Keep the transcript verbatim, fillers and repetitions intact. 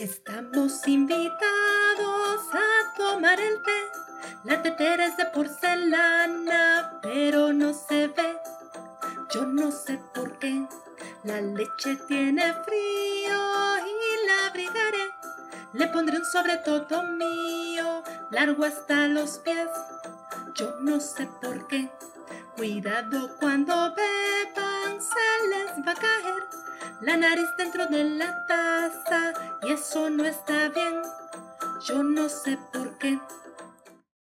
Estamos invitados a tomar el té. La tetera es de porcelana, pero no se ve. Yo no sé por qué. La leche tiene frío y la abrigaré. Le pondré un sobre todo mío, largo hasta los pies. Yo no sé por qué. Cuidado cuando beban, se les va a caer la nariz dentro de la taza y eso no está bien. Yo no sé por qué.